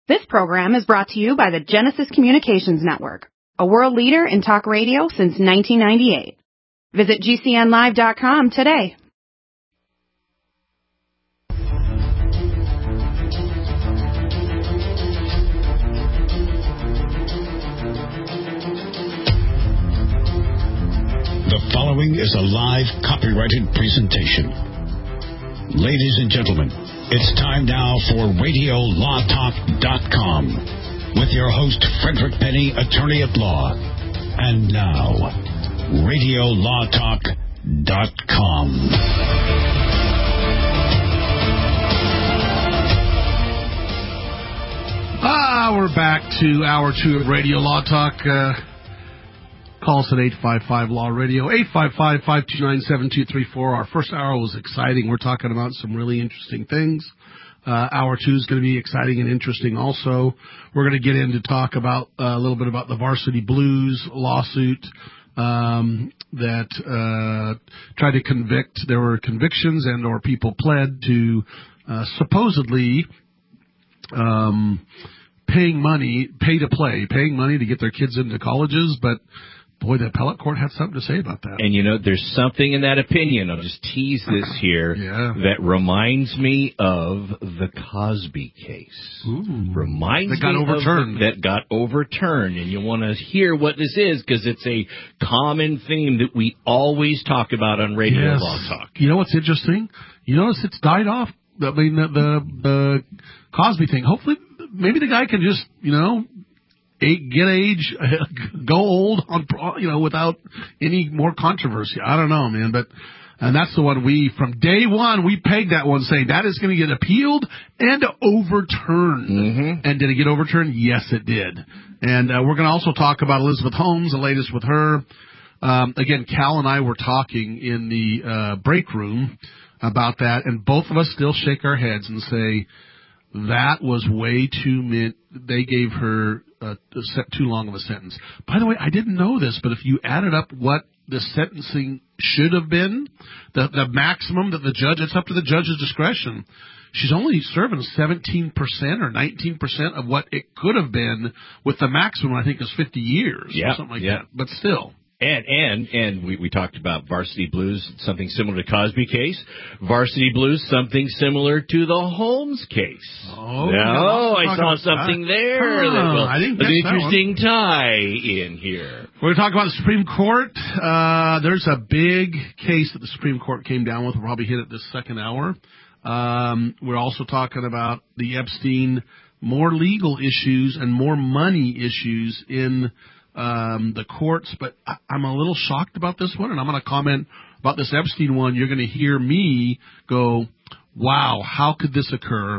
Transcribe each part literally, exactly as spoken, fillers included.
This program is brought to you by the Genesis Communications Network, a world leader in talk radio since nineteen ninety-eight. Visit G C N live dot com today. The following is a live copyrighted presentation. Ladies and gentlemen, it's time now for radio law talk dot com with your host, Frederick Penny, attorney at law. And now, radio law talk dot com. Ah, we're back to hour two of Radio Law Talk. Uh, call us at eight five five law radio, eight five five, five two nine, seven two three four. Our first hour was exciting. We're talking about some really interesting things. Uh, hour two is going to be exciting and interesting also. We're going to get in to talk about uh, a little bit about the Varsity Blues lawsuit um, that uh, tried to convict. There were convictions and or people pled to uh, supposedly um, paying money, pay to play, paying money to get their kids into colleges, but boy, the appellate court had something to say about that. And, you know, there's something in that opinion, I'll just tease this here, yeah. that reminds me of the Cosby case. Ooh, reminds that got me overturned. Of the, that got overturned. And you want to hear what this is because it's a common theme that we always talk about on Radio yes. Law Talk. You know what's interesting? You notice it's died off. I mean, the, the, the Cosby thing. Hopefully, maybe the guy can just, you know, get age, go old, on you know, without any more controversy. I don't know, man, but and that's the one we from day one we pegged that one, saying that is going to get appealed and overturned. Mm-hmm. And did it get overturned? Yes, it did. And uh, we're going to also talk about Elizabeth Holmes, the latest with her. Um, again, Cal and I were talking in the uh, break room about that, and both of us still shake our heads and say that was way too min- they gave her uh, a set too long of a sentence. By the way, I didn't know this, but if you added up what the sentencing should have been, the, the maximum that the judge, it's up to the judge's discretion. She's only serving seventeen percent or nineteen percent of what it could have been, with the maximum, I think, is fifty years yeah, or something like yeah. that. But still. And and and we, we talked about Varsity Blues, something similar to Cosby case. Varsity Blues, something similar to the Holmes case. Oh, no, yeah, I saw something that. there. Oh, that will, I didn't an catch interesting tie in here. We're going to talk about the Supreme Court. Uh, there's a big case that the Supreme Court came down with. We'll probably hit it this second hour. Um, we're also talking about the Epstein, more legal issues and more money issues in Um, the courts, but I, I'm a little shocked about this one, and I'm going to comment about this Epstein one. You're going to hear me go, wow, how could this occur?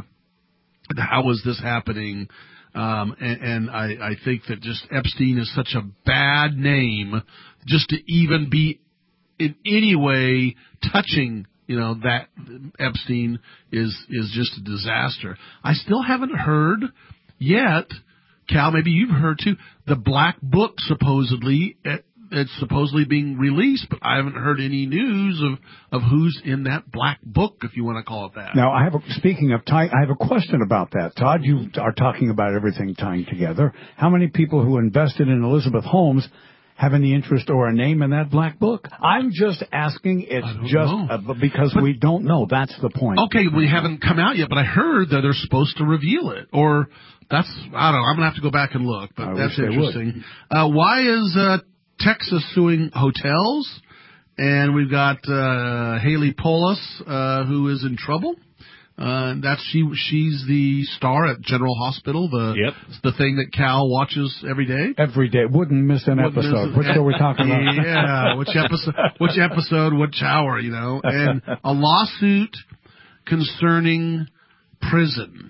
How is this happening? Um, and and I, I think that just Epstein is such a bad name just to even be in any way touching, you know, that Epstein is, is just a disaster. I still haven't heard yet, Cal, maybe you've heard too, the Black Book supposedly, it's supposedly being released, but I haven't heard any news of, of who's in that Black Book, if you want to call it that. Now, I have a, speaking of tie, I have a question about that. Todd, you are talking about everything tying together. How many people who invested in Elizabeth Holmes have any interest or a name in that Black Book? I'm just asking. It's just uh, because but, we don't know. That's the point. Okay, we haven't come out yet, but I heard that they're supposed to reveal it. Or that's, I don't know, I'm going to have to go back and look, but I that's interesting. Uh, why is uh, Texas suing hotels? And we've got uh, Haley Polis, uh, who is in trouble. Uh, that's she. She's the star at General Hospital. The yep. the thing that Cal watches every day. Every day, wouldn't miss an Wouldn't episode. miss Which show we're talking about? Yeah, which episode? Which episode? Which hour? You know, and a lawsuit concerning prison,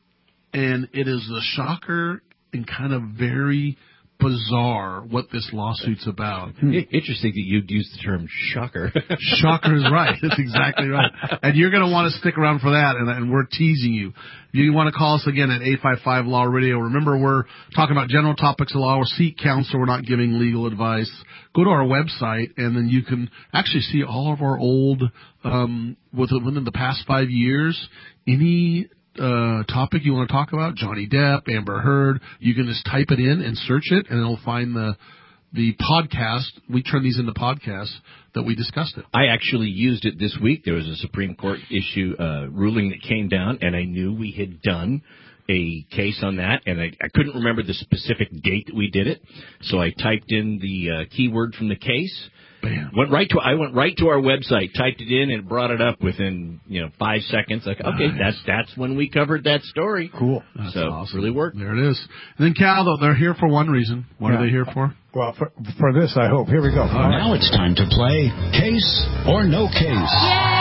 and it is a shocker and kind of very bizarre what this lawsuit's about. Hmm. Interesting that you'd use the term shocker. Shocker is right. That's exactly right. And you're going to want to stick around for that, and, and we're teasing you. You want to call us again at eight five five law radio. Remember, we're talking about general topics of law. We're seek counsel. We're not giving legal advice. Go to our website, and then you can actually see all of our old, um, within the past five years, any uh, topic you want to talk about, Johnny Depp, Amber Heard, you can just type it in and search it, and it'll find the the podcast. We turn these into podcasts that we discussed it. I actually used it this week. There was a Supreme Court issue uh, ruling that came down, and I knew we had done a case on that, and I, I couldn't remember the specific date that we did it, so I typed in the uh, keyword from the case. Bam. Went right to I went right to our website, typed it in, and brought it up within you know five seconds. Like, okay, nice. that's that's when we covered that story. Cool. That's so awesome. really worked. There it is. And then Cal, though, they're here for one reason. What Yeah. are they here for? Well, for, for this, I hope. Here we go. Uh, now it's time to play Case or No Case.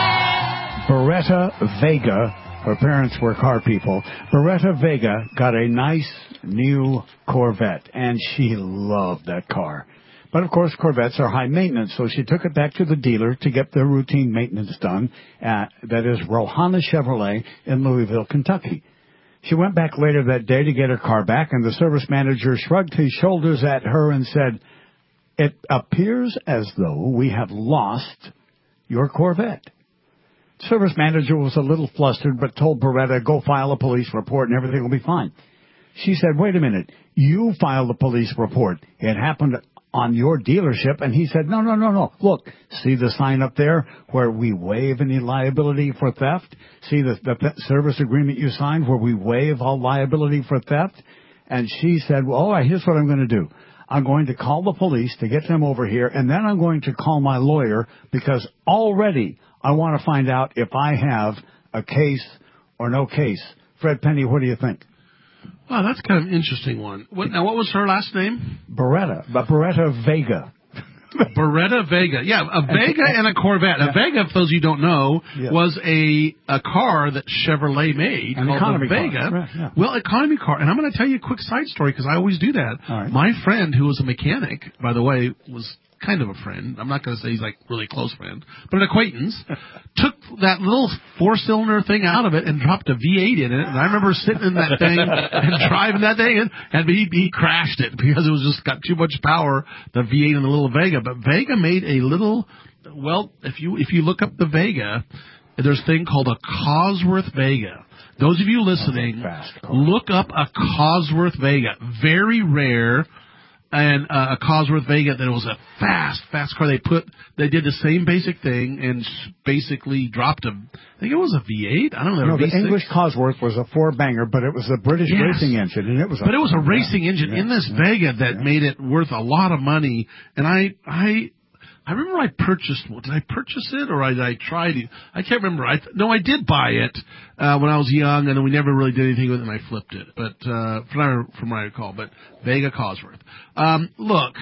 Beretta Vega, her parents were car people. Beretta Vega got a nice new Corvette, and she loved that car. But, of course, Corvettes are high maintenance, so she took it back to the dealer to get the routine maintenance done. At, that is Rohana Chevrolet in Louisville, Kentucky. She went back later that day to get her car back, and the service manager shrugged his shoulders at her and said, "It appears as though we have lost your Corvette." The service manager was a little flustered, but told Beretta, "Go file a police report and everything will be fine." She said, "Wait a minute, you filed a police report. It happened on your dealership." And he said, no, no, no, no. Look, see the sign up there where we waive any liability for theft? See the, the service agreement you signed where we waive all liability for theft? And she said, well, all right, here's what I'm going to do. I'm going to call the police to get them over here, and then I'm going to call my lawyer because already I want to find out if I have a case or no case. Fred Penny, what do you think? Wow, that's kind of an interesting one. What, now, what was her last name? Beretta, but Beretta Vega. Beretta Vega. Yeah, a Vega and a Corvette. A Vega, for those of you who don't know, Yeah. was a a car that Chevrolet made An called economy the car. Vega. Right, yeah. Well, economy car. And I'm going to tell you a quick side story because I always do that. All right. My friend, who was a mechanic, by the way, was kind of a friend. I'm not going to say he's like really close friend, but an acquaintance, took that little four-cylinder thing out of it and dropped a V eight in it. And I remember sitting in that thing and driving that thing, and, and he, he crashed it because it was just got too much power, the V eight in the little Vega. But Vega made a little, well, if you if you look up the Vega, there's a thing called a Cosworth Vega. Those of you listening, Fast car. look up a Cosworth Vega. Very rare. And uh, a Cosworth Vega, that it was a fast, fast car. They put, they did the same basic thing and s- basically dropped a, I think it was a V eight. I don't know. No, V the six. English Cosworth was a four-banger, but it was a British Yes. racing engine, and it was. But it was a yeah, racing engine yeah, in this yeah, Vega that yeah. made it worth a lot of money. And I, I, I remember I purchased. Did I purchase it or I, I tried it? I can't remember. I no, I did buy it uh, when I was young, and then we never really did anything with it, and I flipped it. But uh, from from what I recall, but Vega Cosworth. Um, look.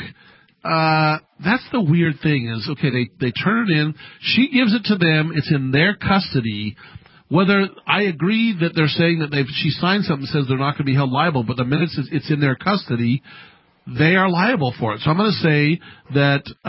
Uh, that's the weird thing is, okay, they, they turn it in. She gives it to them. It's in their custody. Whether I agree that they're saying that they've, she signed something that says they're not going to be held liable, but the minute it's, it's in their custody, they are liable for it. So I'm going to say that,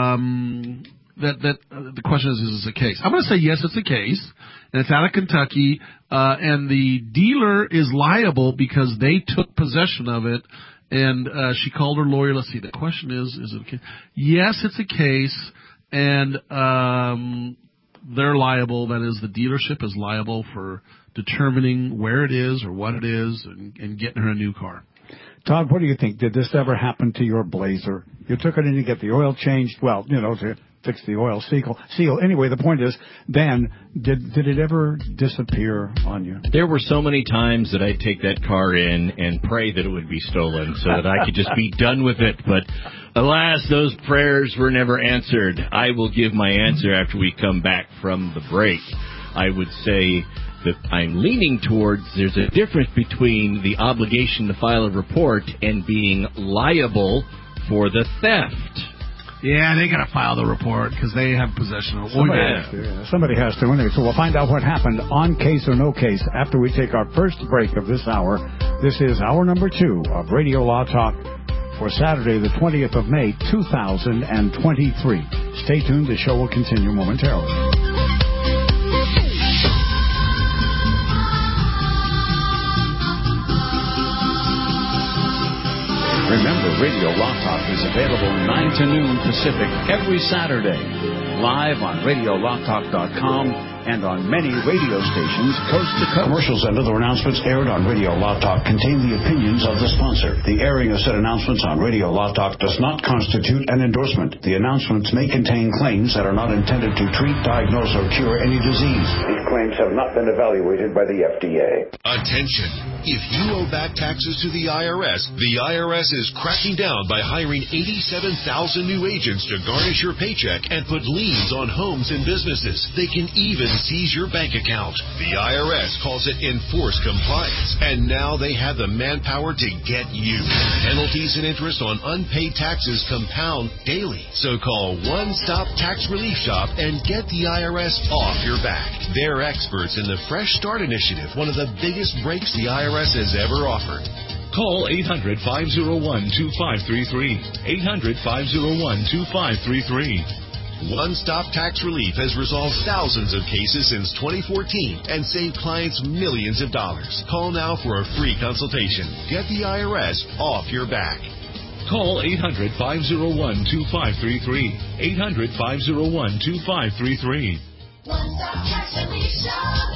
um, that, that, uh, the question is, is this a case? I'm going to say yes, it's a case, and it's out of Kentucky, uh, and the dealer is liable because they took possession of it. And uh, she called her lawyer. Let's see. The question is, is it a case? Yes, it's a case, and um, they're liable. That is, the dealership is liable for determining where it is or what it is and, and getting her a new car. Todd, what do you think? Did this ever happen to your Blazer? You took it in to get the oil changed. Well, you know, to fix the oil seal. Seal. Anyway, the point is, then did did it ever disappear on you? There were so many times that I'd take that car in and pray that it would be stolen so that I could just be done with it. But alas, those prayers were never answered. I will give my answer after we come back from the break. I would say that I'm leaning towards there's a difference between the obligation to file a report and being liable for the theft. Yeah, they got to file the report because they have possession of it. Somebody, Oh, yeah. has to, yeah. Somebody has to. Anyway, so we'll find out what happened on Case or No Case after we take our first break of this hour. This is hour number two of Radio Law Talk for Saturday, the twentieth of May, two thousand twenty-three. Stay tuned. The show will continue momentarily. Remember, Radio Law Talk is available nine to noon Pacific every Saturday, live on radio law talk dot com and on many radio stations coast to coast. Commercials and other announcements aired on Radio Law Talk contain the opinions of the sponsor. The airing of said announcements on Radio Law Talk does not constitute an endorsement. The announcements may contain claims that are not intended to treat, diagnose, or cure any disease. These claims have not been evaluated by the F D A. Attention! If you owe back taxes to the I R S, the I R S is cracking down by hiring eighty-seven thousand new agents to garnish your paycheck and put liens on homes and businesses. They can even seize your bank account. The I R S calls it enforced compliance, and now they have the manpower to get you. Penalties and interest on unpaid taxes compound daily. So call One Stop Tax Relief Shop and get the I R S off your back. They're experts in the Fresh Start Initiative, one of the biggest breaks the I R S has ever offered. Call eight hundred, five oh one, two five three three. eight hundred, five oh one, two five three three. One Stop Tax Relief has resolved thousands of cases since twenty fourteen and saved clients millions of dollars. Call now for a free consultation. Get the I R S off your back. Call eight hundred, five oh one, two five three three. eight hundred, five oh one, two five three three. One Stop Tax Relief Shop.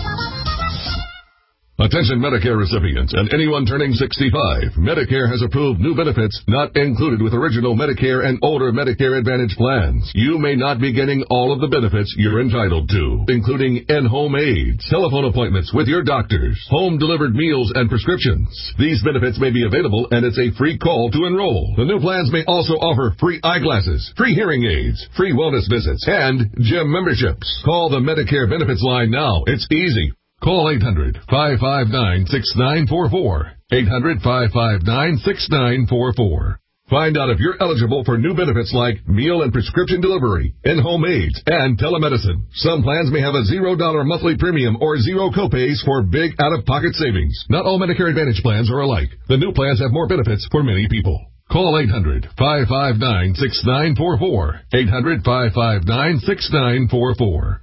Attention Medicare recipients and anyone turning sixty-five. Medicare has approved new benefits not included with original Medicare and older Medicare Advantage plans. You may not be getting all of the benefits you're entitled to, including in-home aids, telephone appointments with your doctors, home-delivered meals and prescriptions. These benefits may be available, and it's a free call to enroll. The new plans may also offer free eyeglasses, free hearing aids, free wellness visits, and gym memberships. Call the Medicare benefits line now. It's easy. Call eight hundred, five five nine, six nine four four. eight hundred, five five nine, six nine four four. Find out if you're eligible for new benefits like meal and prescription delivery, in-home aids, and telemedicine. Some plans may have a zero dollar monthly premium or zero copays for big out-of-pocket savings. Not all Medicare Advantage plans are alike. The new plans have more benefits for many people. Call eight hundred, five five nine, six nine four four. eight hundred, five five nine, six nine four four.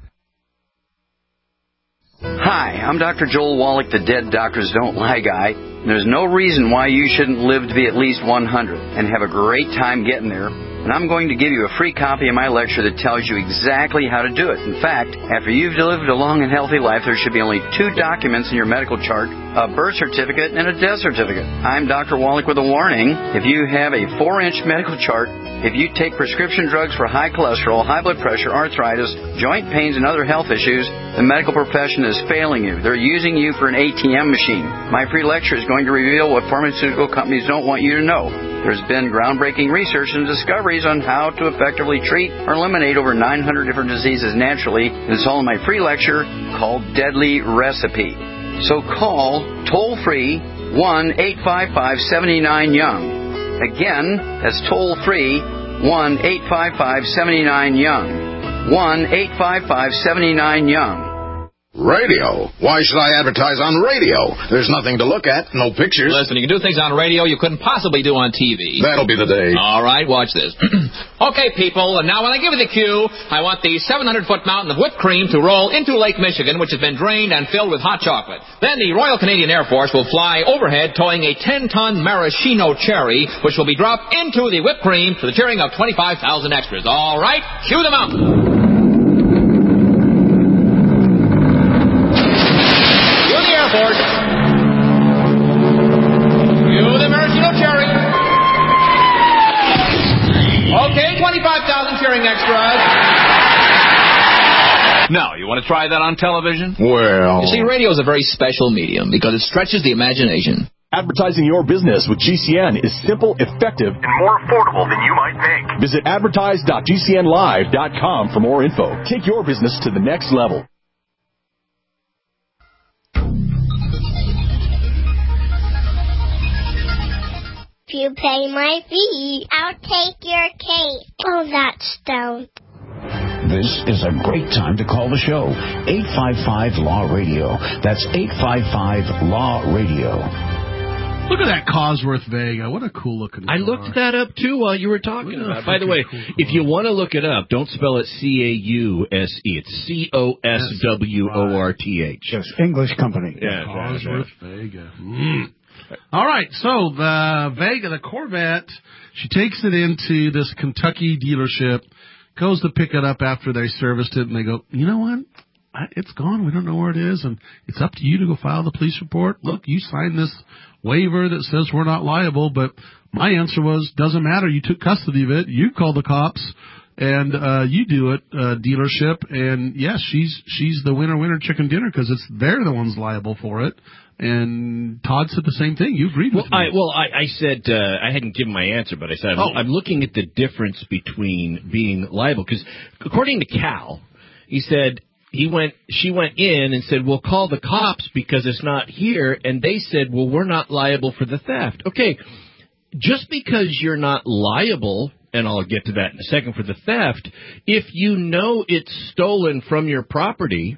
Hi, I'm Doctor Joel Wallach, the Dead Doctors Don't Lie guy. There's no reason why you shouldn't live to be at least one hundred and have a great time getting there. And I'm going to give you a free copy of my lecture that tells you exactly how to do it. In fact, after you've lived a long and healthy life, there should be only two documents in your medical chart, a birth certificate and a death certificate. I'm Doctor Wallach with a warning. If you have a four-inch medical chart, if you take prescription drugs for high cholesterol, high blood pressure, arthritis, joint pains, and other health issues, the medical profession is failing you. They're using you for an A T M machine. My free lecture is going to reveal what pharmaceutical companies don't want you to know. There's been groundbreaking research and discoveries on how to effectively treat or eliminate over nine hundred different diseases naturally. It's all in my free lecture called Deadly Recipe. So call toll-free one eight five five, seven nine, young. Again, that's toll-free one eight five five, seven nine, young. one eight five five, seven nine, young. Radio? Why should I advertise on radio? There's nothing to look at, no pictures. Listen, you can do things on radio you couldn't possibly do on T V. That'll be the day. All right, watch this. Okay, people, and now when I give you the cue, I want the seven hundred foot mountain of whipped cream to roll into Lake Michigan, which has been drained and filled with hot chocolate. Then the Royal Canadian Air Force will fly overhead towing a ten ton maraschino cherry, which will be dropped into the whipped cream to the cheering of twenty-five thousand extras. All right, cue the mountain. Okay, twenty-five thousand cheering extras. Now, you want to try that on television? Well... You see, radio is a very special medium because it stretches the imagination. Advertising your business with G C N is simple, effective, and more affordable than you might think. Visit advertise dot G C N live dot com for more info. Take your business to the next level. If you pay my fee, I'll take your cake. Oh, that's stoned. This is a great time to call the show. eight five five Law Radio. That's eight five five Law Radio. Look at that Cosworth Vega. What a cool looking car. I looked that up too while you were talking about it. By the way, cool if you want to look it up, don't spell it C A U S E. It's C O S W O R T H. Yes, English company. Yeah, Cosworth Vega. Mm. All right, so the Vega, the Corvette, she takes it into this Kentucky dealership, goes to pick it up after they serviced it, and they go, you know what? I, it's gone. We don't know where it is, and it's up to you to go file the police report. Look, you signed this waiver that says we're not liable, but my answer was, doesn't matter. You took custody of it. You called the cops, and uh, you do it, uh, dealership. And, yes, she's she's the winner, winner, chicken dinner because it's they're the ones liable for it. And Todd said the same thing. You agreed with well, me. I, well, I, I said uh, I hadn't given my answer, but I said I'm, oh. I'm looking at the difference between being liable. Because according to Cal, he said he went, she went in and said, "We'll call the cops because it's not here," and they said, "Well, we're not liable for the theft." Okay, just because you're not liable, and I'll get to that in a second, for the theft, if you know it's stolen from your property,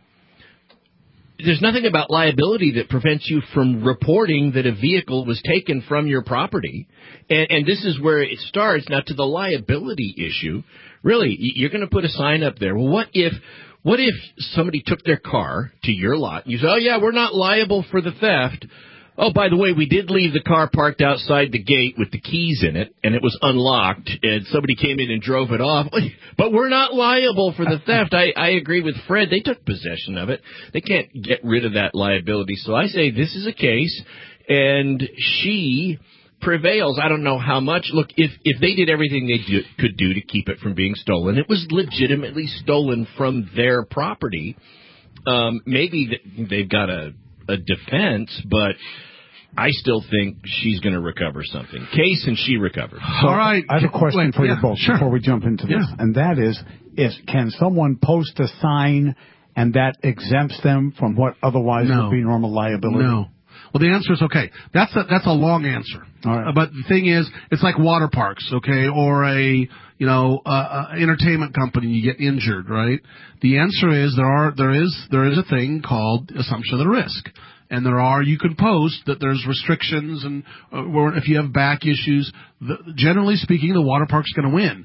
there's nothing about liability that prevents you from reporting that a vehicle was taken from your property. And, and this is where it starts. Now, to the liability issue, really, you're going to put a sign up there. Well, what if what if somebody took their car to your lot and you say, "Oh, yeah, we're not liable for the theft. Oh, by the way, we did leave the car parked outside the gate with the keys in it, and it was unlocked, and somebody came in and drove it off. But we're not liable for the theft." I, I agree with Fred. They took possession of it. They can't get rid of that liability. So I say this is a case, and she prevails. I don't know how much. Look, if, if they did everything they do, could do to keep it from being stolen, it was legitimately stolen from their property. Um, maybe they've got a, a defense, but I still think she's going to recover something. Case and she recovered. So, all right. I have a question Wait, for yeah, you both sure. before we jump into this, Yeah. and that is, is can someone post a sign and that exempts them from what otherwise No. would be normal liability? No. Well, the answer is okay. That's a, that's a long answer. All right. Uh, but the thing is, it's like water parks, okay, or a you know uh, uh, entertainment company. You get injured, right? The answer is there are there is there is a thing called assumption of the risk. And there are, you can post that there's restrictions, and uh, or if you have back issues, the, generally speaking, the water park's going to win.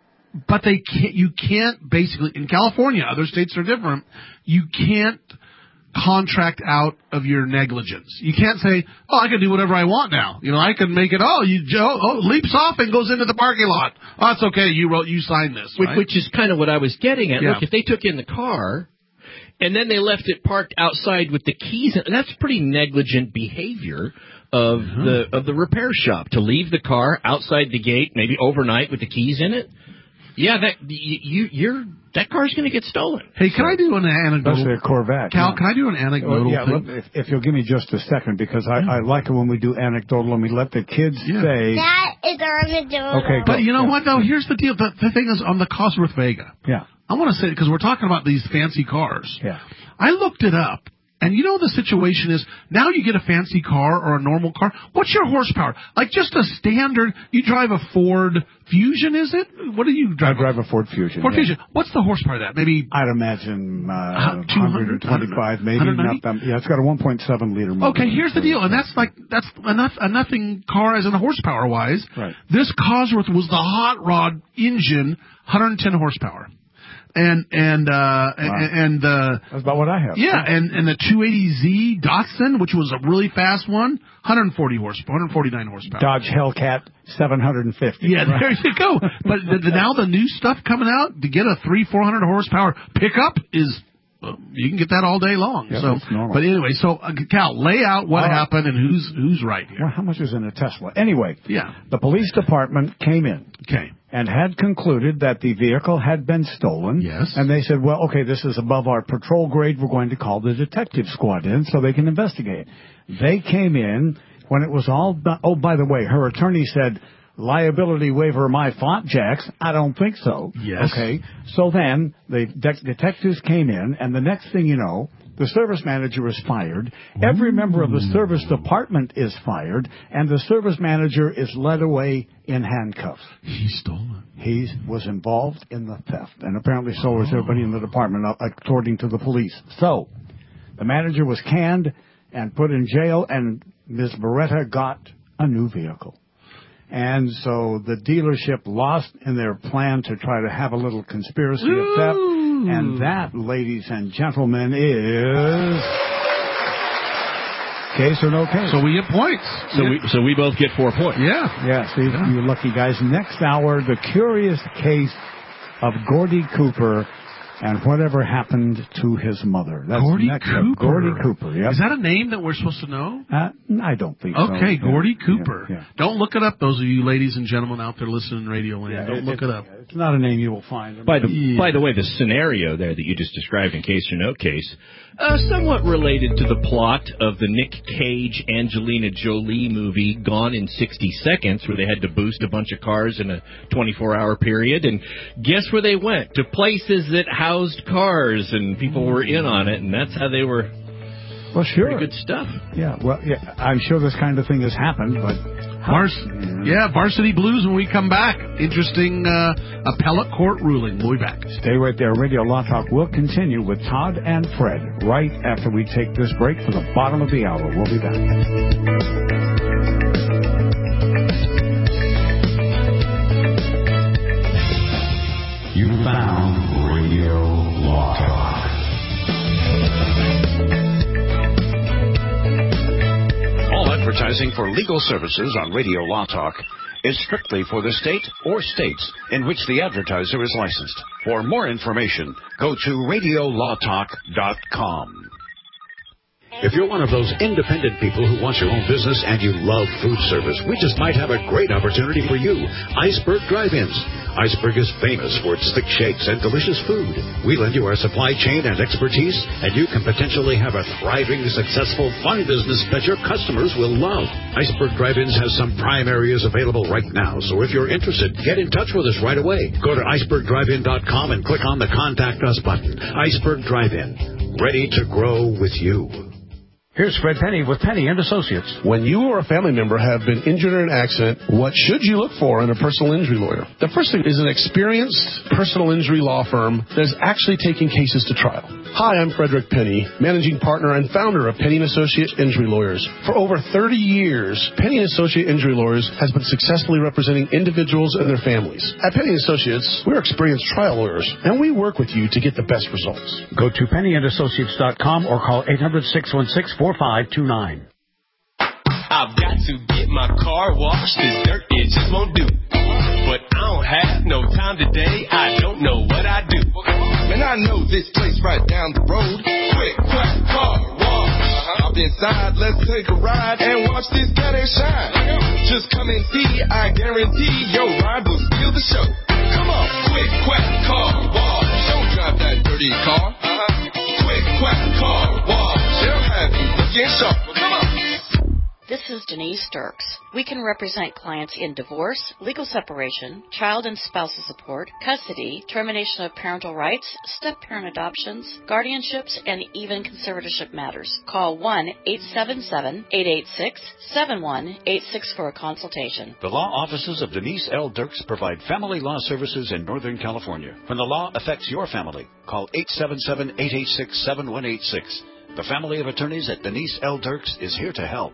But they can't, you can't basically, in California, other states are different, you can't contract out of your negligence. You can't say, "Oh, I can do whatever I want now. You know, I can make it, oh, you Joe, oh, leaps off and goes into the parking lot. Oh, that's okay, you wrote, you signed this." Which, right? which is kind of what I was getting at. Yeah. Look, if they took in the car and then they left it parked outside with the keys in, that's pretty negligent behavior of mm-hmm. the of the repair shop to leave the car outside the gate, maybe overnight with the keys in it. Yeah, that you you're that car's going to get stolen. Hey, can I do an anecdotal? Especially a Corvette. Cal, yeah. can I do an anecdotal well, yeah, thing? let, if, if you'll give me just a second, because I, yeah. I like it when we do anecdotal and we let the kids yeah. say. That is anecdotal. Okay, but you know yeah. what, though? Here's the deal. The, the thing is, on the Cosworth Vega. Yeah. I want to say, because we're talking about these fancy cars. Yeah. I looked it up. And you know the situation is, now you get a fancy car or a normal car. What's your horsepower? Like just a standard, you drive a Ford Fusion, is it? What do you drive? I drive a Ford Fusion. Ford yeah. Fusion. What's the horsepower of that? Maybe? I'd imagine uh, two hundred, one twenty-five, maybe. Not that, yeah, it's got a one point seven liter motor. Okay, here's the deal. And that's like, that's enough, a nothing car as in horsepower wise. Right. This Cosworth was the hot rod engine, one hundred ten horsepower. And and uh wow. and uh that's about what I have. Yeah, and and the two eighty Z Datsun, which was a really fast one, one hundred forty horsepower, one hundred forty-nine horsepower. Dodge Hellcat seven hundred fifty. Yeah, there you go. But the, the, now the new stuff coming out to get a three four hundred horsepower pickup is. Uh, you can get that all day long. Yeah, so, that's normal. but anyway, so uh, Cal, lay out what uh, happened and who's who's right here. Well, how much is in a Tesla? Anyway, yeah, the police department came in. Okay. And had concluded that the vehicle had been stolen. Yes. And they said, well, okay, this is above our patrol grade. We're going to call the detective squad in so they can investigate. They came in when it was all done. Oh, by the way, her attorney said, liability waiver my flapjacks. I don't think so. Yes. Okay. So then the de- detectives came in, and the next thing you know, the service manager is fired. Every member of the service department is fired, and the service manager is led away in handcuffs. He stole it. He was involved in the theft, and apparently so was everybody in the department, according to the police. So the manager was canned and put in jail, and Miz Beretta got a new vehicle. And so the dealership lost in their plan to try to have a little conspiracy of theft. And that, ladies and gentlemen, is case or no case. So we get points. So yeah. we so we both get four points. Yeah. Yeah, see, yeah. you lucky guys. Next hour, the curious case of Gordy Cooper and whatever happened to his mother. That's Gordy next up. Cooper. Gordy Cooper, yeah. Is that a name that we're supposed to know? Uh, I don't think so. Okay, Gordy yeah, Cooper. Yeah, yeah. Don't look it up, those of you ladies and gentlemen out there listening to Radio Land. Yeah, don't it, look it up. It's not a name you will find. By the Yeah. by the way, the scenario there that you just described, in case or no case, uh, somewhat related to the plot of the Nick Cage, Angelina Jolie movie Gone in sixty seconds, where they had to boost a bunch of cars in a twenty-four hour period. And guess where they went? To places that housed cars, and people were in on it, and that's how they were. Well, sure. Pretty good stuff. Yeah, well, yeah, I'm sure this kind of thing has happened, but... Vars- yeah, Varsity Blues when we come back. Interesting uh, appellate court ruling. We'll be back. Stay right there. Radio Law Talk will continue with Todd and Fred right after we take this break for the bottom of the hour. We'll be back. You found Radio Law Talk. All advertising for legal services on Radio Law Talk is strictly for the state or states in which the advertiser is licensed. For more information, go to radio law talk dot com. If you're one of those independent people who wants your own business and you love food service, we just might have a great opportunity for you. Iceberg Drive-Ins. Iceberg is famous for its thick shakes and delicious food. We lend you our supply chain and expertise, and you can potentially have a thriving, successful, fun business that your customers will love. Iceberg Drive-Ins has some prime areas available right now, so if you're interested, get in touch with us right away. Go to iceberg drive in dot com and click on the Contact Us button. Iceberg Drive-In, ready to grow with you. Here's Fred Penny with Penny and Associates. When you or a family member have been injured in an accident, what should you look for in a personal injury lawyer? The first thing is an experienced personal injury law firm that is actually taking cases to trial. Hi, I'm Frederick Penny, managing partner and founder of Penny and Associates Injury Lawyers. For over thirty years, Penny and Associates Injury Lawyers has been successfully representing individuals and their families. At Penny and Associates, we're experienced trial lawyers, and we work with you to get the best results. Go to penny and associates dot com or call eight hundred, six one six, four five two nine. I've got to get my car washed. This dirt, it just won't do. But I don't have no time today. I don't know what I do. Man, I know this place right down the road. Quick, quick, car wash. Hop inside, let's take a ride and watch this Caddy shine. Just come and see, I guarantee your ride will steal the show. Come on, quick, quick, car wash. Don't drive that dirty car. Quick, quick, car wash. They'll have you looking sharp. Come on. This is Denise Dirks. We can represent clients in divorce, legal separation, child and spousal support, custody, termination of parental rights, step-parent adoptions, guardianships, and even conservatorship matters. Call one eight seven seven, eight eight six, seven one eight six for a consultation. The law offices of Denise L. Dirks provide family law services in Northern California. When the law affects your family, call eight seven seven, eight eight six, seven one eight six. The family of attorneys at Denise L. Dirks is here to help.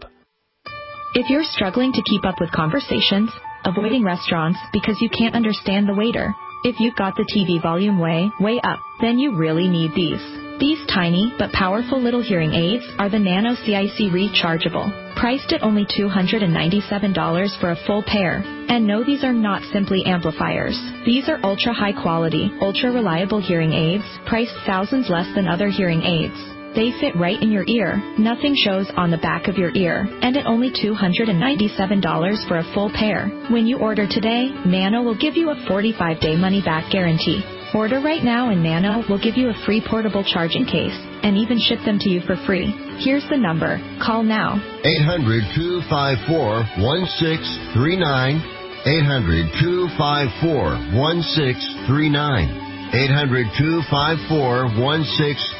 If you're struggling to keep up with conversations, avoiding restaurants because you can't understand the waiter, if you've got the T V volume way, way up, then you really need these. These tiny but powerful little hearing aids are the Nano C I C Rechargeable, priced at only two hundred ninety-seven dollars for a full pair. And no, these are not simply amplifiers. These are ultra high quality, ultra reliable hearing aids, priced thousands less than other hearing aids. They fit right in your ear. Nothing shows on the back of your ear. And at only two hundred ninety-seven dollars for a full pair. When you order today, Nano will give you a forty-five day money-back guarantee. Order right now and Nano will give you a free portable charging case and even ship them to you for free. Here's the number. Call now. eight hundred, two five four, one six three nine. eight hundred, two five four, one six three nine. eight hundred, two five four, one six three nine.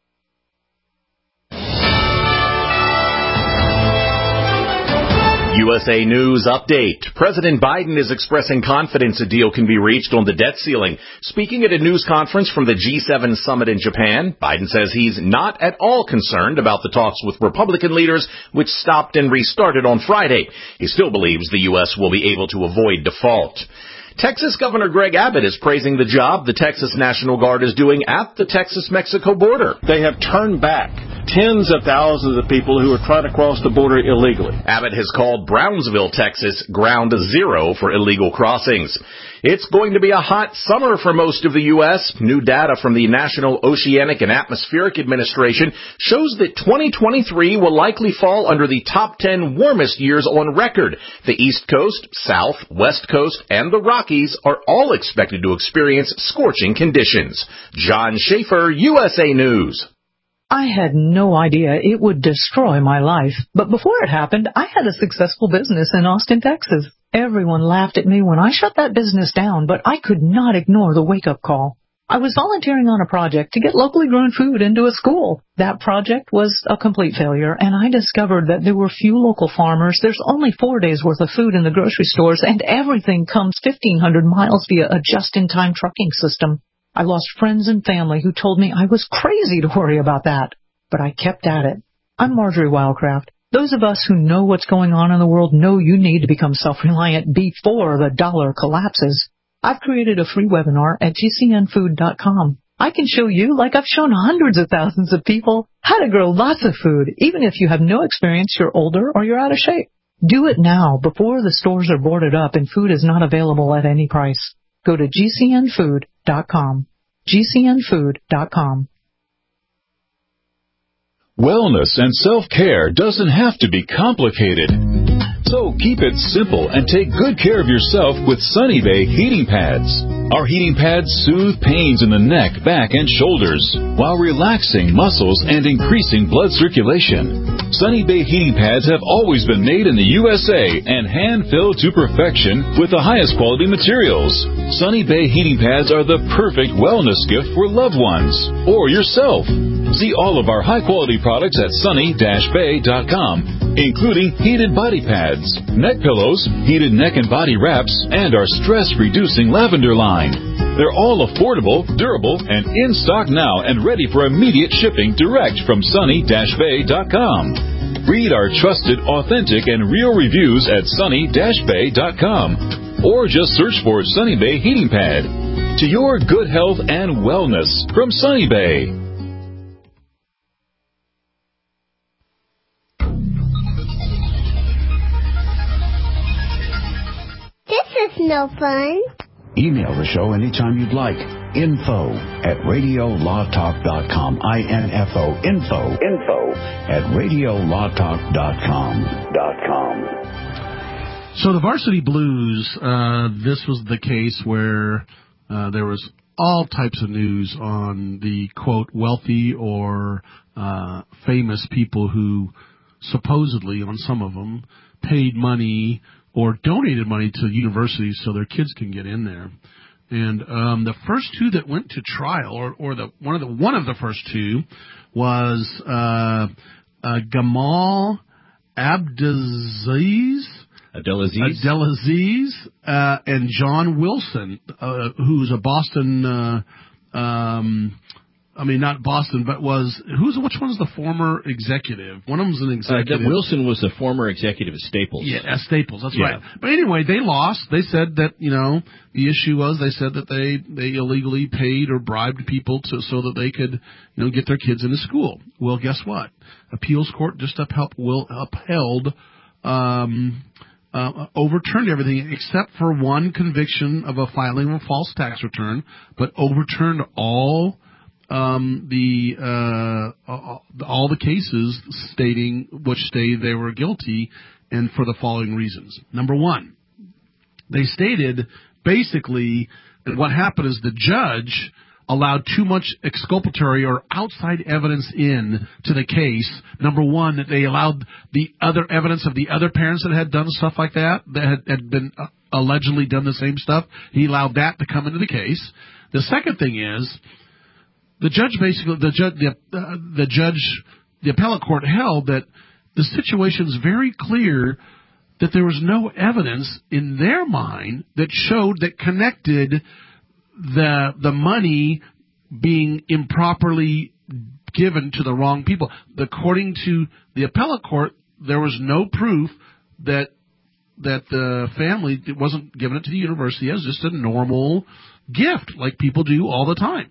U S A News Update. President Biden is expressing confidence a deal can be reached on the debt ceiling. Speaking at a news conference from the G seven summit in Japan, Biden says he's not at all concerned about the talks with Republican leaders, which stopped and restarted on Friday. He still believes the U S will be able to avoid default. Texas Governor Greg Abbott is praising the job the Texas National Guard is doing at the Texas-Mexico border. They have turned back tens of thousands of people who are trying to cross the border illegally. Abbott has called Brownsville, Texas, ground zero for illegal crossings. It's going to be a hot summer for most of the U S. New data from the National Oceanic and Atmospheric Administration shows that twenty twenty-three will likely fall under the top ten warmest years on record. The East Coast, South, West Coast, and the Rockies are all expected to experience scorching conditions. John Schaefer, U S A News. I had no idea it would destroy my life, but before it happened, I had a successful business in Austin, Texas. Everyone laughed at me when I shut that business down, but I could not ignore the wake-up call. I was volunteering on a project to get locally grown food into a school. That project was a complete failure, and I discovered that there were few local farmers. There's only four days' worth of food in the grocery stores, and everything comes fifteen hundred miles via a just-in-time trucking system. I lost friends and family who told me I was crazy to worry about that, but I kept at it. I'm Marjorie Wildcraft. Those of us who know what's going on in the world know you need to become self-reliant before the dollar collapses. I've created a free webinar at G C N food dot com. I can show you, like I've shown hundreds of thousands of people, how to grow lots of food, even if you have no experience, you're older, or you're out of shape. Do it now, before the stores are boarded up and food is not available at any price. Go to G C N food dot com. G C N food dot com. Wellness and self-care doesn't have to be complicated. So keep it simple and take good care of yourself with Sunny Bay heating pads. Our heating pads soothe pains in the neck, back, and shoulders while relaxing muscles and increasing blood circulation. Sunny Bay heating pads have always been made in the U S A and hand-filled to perfection with the highest quality materials. Sunny Bay heating pads are the perfect wellness gift for loved ones or yourself. See all of our high-quality products at sunny dash bay dot com, including heated body pads, neck pillows, heated neck and body wraps, and our stress-reducing lavender line. They're all affordable, durable, and in stock now and ready for immediate shipping direct from sunny dash bay dot com. Read our trusted, authentic, and real reviews at sunny dash bay dot com, or just search for Sunny Bay Heating Pad. To your good health and wellness from Sunny Bay. This is no fun. Email the show anytime you'd like. Info at radio law talk dot com. I N F O. Info. Info at radio law talk dot com. Dot com. So the Varsity Blues, uh, this was the case where uh, there was all types of news on the, quote, wealthy or uh, famous people who supposedly, on some of them, paid money or donated money to universities so their kids can get in there. And um, the first two that went to trial, or, or the one of the one of the first two, was uh, uh, Gamal Abdelaziz, Abdelaziz, Abdelaziz, uh, and John Wilson, uh, who's a Boston. Uh, um, I mean, not Boston, but was who's which one's the former executive? One of them's an executive. Uh, Wilson was the former executive at Staples. Yeah, at Staples. That's yeah. right. But anyway, they lost. They said that you know the issue was they said that they they illegally paid or bribed people to so that they could you know get their kids into school. Well, guess what? Appeals court just upheld will upheld. Um, Uh, overturned everything except for one conviction of a filing of a false tax return, but overturned all um, the uh, all the cases stating which stated they were guilty, and for the following reasons. Number one, they stated basically that what happened is the judge allowed too much exculpatory or outside evidence in to the case. Number one, that they allowed the other evidence of the other parents that had done stuff like that, that had, had been uh, allegedly done the same stuff. He allowed that to come into the case. The second thing is, the judge basically, the judge, the, uh, the judge, the appellate court held that the situation is very clear that there was no evidence in their mind that showed that connected the the money being improperly given to the wrong people. According to the appellate court, there was no proof that that the family wasn't giving it to the university as just a normal gift like people do all the time.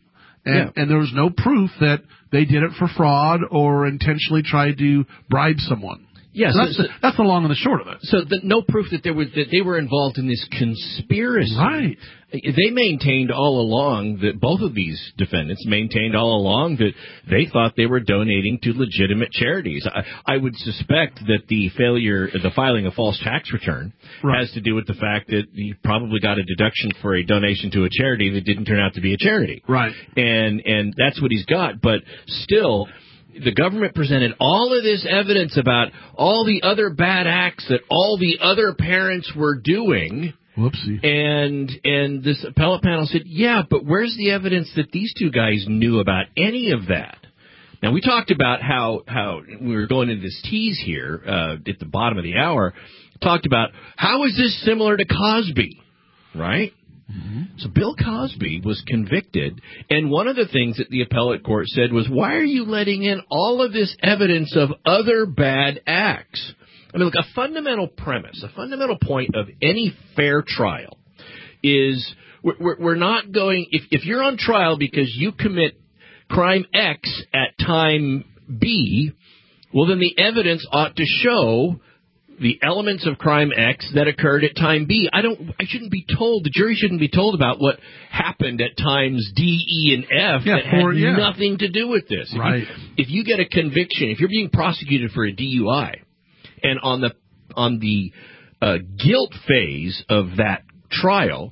And, Yeah. and there was no proof that they did it for fraud or intentionally tried to bribe someone. Yes, so that's, so, the, that's the long and the short of it. So the, no proof that there was that they were involved in this conspiracy. Right. They maintained all along that both of these defendants maintained all along that they thought they were donating to legitimate charities. I, I would suspect that the failure, the filing a false tax return, right. has to do with the fact that you probably got a deduction for a donation to a charity that didn't turn out to be a charity. Right. And and that's what he's got. But still, the government presented all of this evidence about all the other bad acts that all the other parents were doing. Whoopsie. And and this appellate panel said, yeah, but where's the evidence that these two guys knew about any of that? Now, we talked about how, how we were going into this tease here uh, at the bottom of the hour, talked about how is this similar to Cosby, right? Mm-hmm. So Bill Cosby was convicted, and one of the things that the appellate court said was, why are you letting in all of this evidence of other bad acts? I mean, look, a fundamental premise, a fundamental point of any fair trial is we're, we're not going, if, if you're on trial because you commit crime X at time B, well, then the evidence ought to show the elements of crime X that occurred at time B. I don't, I shouldn't be told, the jury shouldn't be told about what happened at times D, E, and F yeah, that had or, yeah. nothing to do with this. Right. If you, if you get a conviction, if you're being prosecuted for a D U I, and on the on the uh, guilt phase of that trial,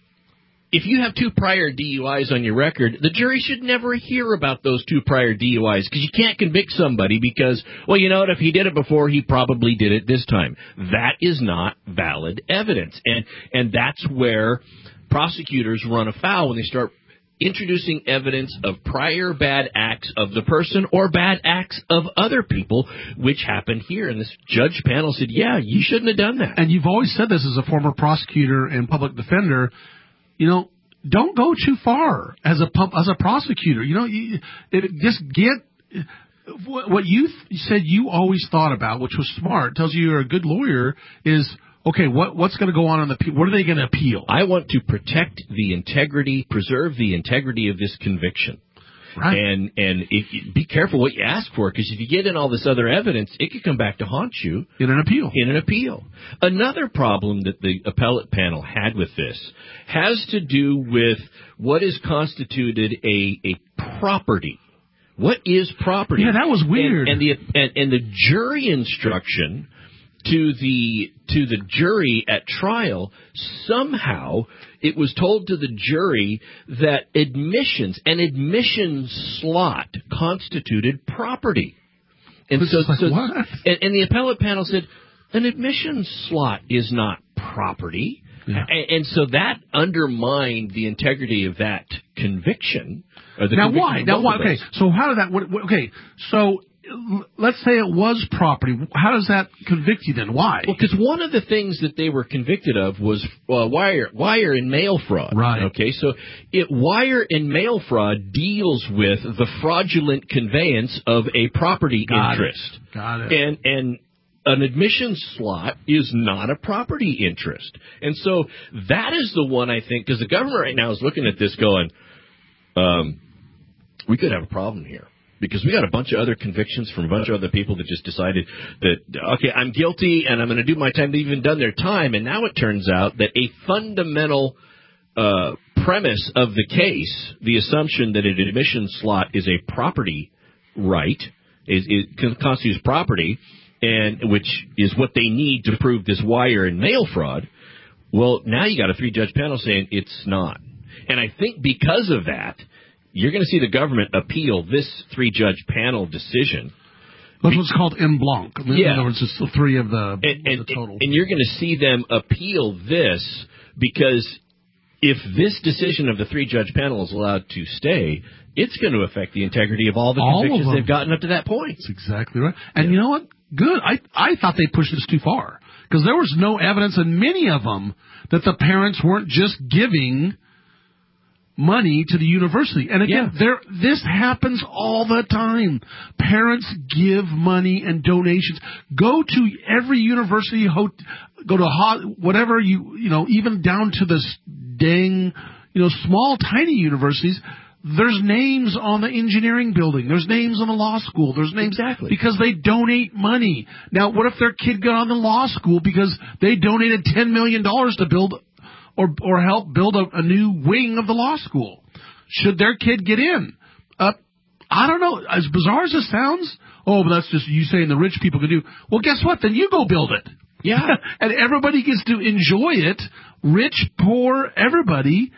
if you have two prior D U Is on your record, the jury should never hear about those two prior D U Is because you can't convict somebody because, well, you know what, if he did it before, he probably did it this time. That is not valid evidence. And and that's where prosecutors run afoul when they start introducing evidence of prior bad acts of the person or bad acts of other people, which happened here. And this judge panel said, yeah, you shouldn't have done that. And you've always said this as a former prosecutor and public defender, you know, don't go too far as a pub, as a prosecutor. You know, you, it, just get what you th- said you always thought about, which was smart, tells you you're a good lawyer, is okay, what, what's going to go on in the – what are they going to appeal? I want to protect the integrity, preserve the integrity of this conviction. Right. And and if, be careful what you ask for, because if you get in all this other evidence, it could come back to haunt you. In an appeal. In an appeal. Another problem that the appellate panel had with this has to do with what is constituted a, a property. What is property? Yeah, that was weird. And, and the and, and the jury instruction to the to the jury at trial, somehow it was told to the jury that admissions, an admission slot constituted property. And this so, is like, so what? And, and the appellate panel said, an admission slot is not property. Yeah. And, and so that undermined the integrity of that conviction. Or the now conviction why? of Now both why? of Okay, those. so how did that? What, what, okay, so let's say it was property. How does that convict you then? Why? Well, because one of the things that they were convicted of was uh, wire, wire and mail fraud. Right. Okay, so it wire and mail fraud deals with the fraudulent conveyance of a property Got interest. It. Got it. And and an admission slot is not a property interest. And so that is the one, I think, because the government right now is looking at this going, um, we could have a problem here. Because we got a bunch of other convictions from a bunch of other people that just decided that, okay, I'm guilty and I'm going to do my time. They've even done their time. And now it turns out that a fundamental uh, premise of the case, the assumption that an admission slot is a property right, is, is constitutes property, and which is what they need to prove this wire and mail fraud. Well, now you got a three-judge panel saying it's not. And I think because of that, you're going to see the government appeal this three-judge panel decision. That's what's called en blanc. In Yeah. other words, it's the three of the, and, and, the total. And you're going to see them appeal this because if this decision of the three-judge panel is allowed to stay, it's going to affect the integrity of all the All convictions of them. they've gotten up to that point. That's exactly right. And you know what? Good. I I thought they pushed this too far because there was no evidence in many of them that the parents weren't just giving money to the university. And again, Yeah. there this happens all the time. Parents give money and donations. Go to every university, ho- go to ho- whatever you, you know, even down to this dang, you know, small, tiny universities. there's names on the engineering building. There's names on the law school. There's names exactly because they donate money. Now, what if their kid got on the law school because they donated ten million dollars to build or or help build a, a new wing of the law school? Should their kid get in? Uh, I don't know. As bizarre as it sounds, oh, but that's just you saying the rich people can do. Well, guess what? Then you go build it. Yeah. And everybody gets to enjoy it. Rich, poor, everybody.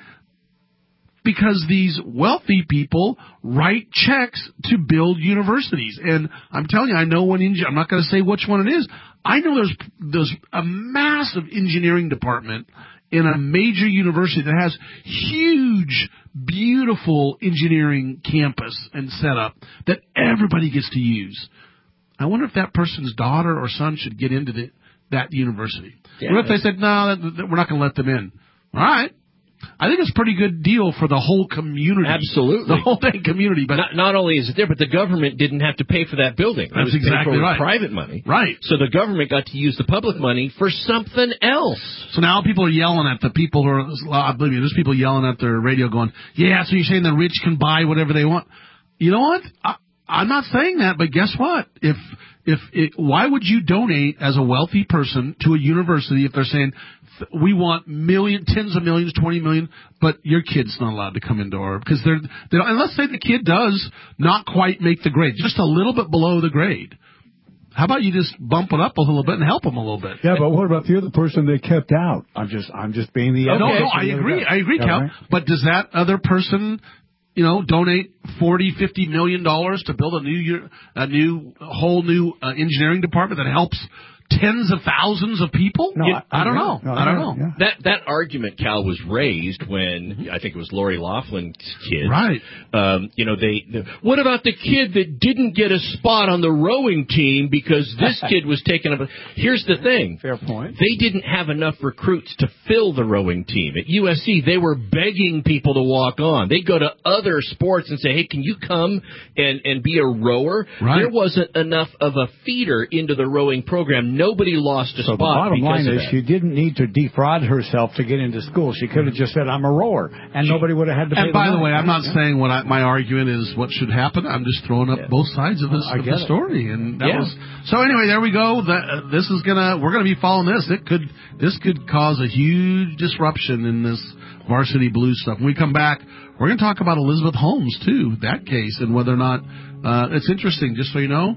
Because these wealthy people write checks to build universities. And I'm telling you, I know one, eng- I'm not going to say which one it is. I know there's, there's a massive engineering department in a major university that has huge, beautiful engineering campus and setup that everybody gets to use. I wonder if that person's daughter or son should get into the, that university. Yeah. What if they said, no, that, that we're not going to let them in? All right. I think it's a pretty good deal for the whole community. Absolutely. The whole dang community. But not, not only is it there, but the government didn't have to pay for that building. That's it was exactly paid for right. with private money. Right. So the government got to use the public money for something else. So now people are yelling at the people who are, I believe me, there's people yelling at their radio going, yeah, so you're saying the rich can buy whatever they want. You know what? I, I'm not saying that, but guess what? If, if, it, why would you donate as a wealthy person to a university if they're saying, we want million, tens of millions, twenty million, but your kid's not allowed to come into our, because they're, they don't, and let's say the kid does not quite make the grade, just a little bit below the grade. How about you just bump it up a little bit and help them a little bit? Yeah, but what about the other person they kept out? I'm just, I'm just being the. Okay. No, no, I agree, I agree, Cal. Right. But does that other person, you know, donate forty, fifty million dollars to build a new, a new, a whole new uh, engineering department that helps tens of thousands of people? No, you, I, I don't I, know. No, I don't know. Yeah. That that argument, Cal, was raised when I think it was Lori Laughlin's kids. Right. Um, you know, they. The, what about the kid that didn't get a spot on the rowing team because this kid was taken up? Here's the thing. Fair point. They didn't have enough recruits to fill the rowing team at U S C. They were begging people to walk on. They'd go to other sports and say, "Hey, can you come and and be a rower?" Right. There wasn't enough of a feeder into the rowing program. Nobody lost a so spot. The bottom line is that. she didn't need to defraud herself to get into school. She could have just said, I'm a rower, and she, nobody would have had to pay And by the, the way, money. I'm not saying what I, my argument is what should happen. I'm just throwing up yeah. both sides of this I of the it. story. And that yeah. was so anyway, there we go. That, uh, this is gonna we're gonna be following this. It could this could cause a huge disruption in this varsity blues stuff. When we come back, we're gonna talk about Elizabeth Holmes too, that case, and whether or not uh, it's interesting, just so you know.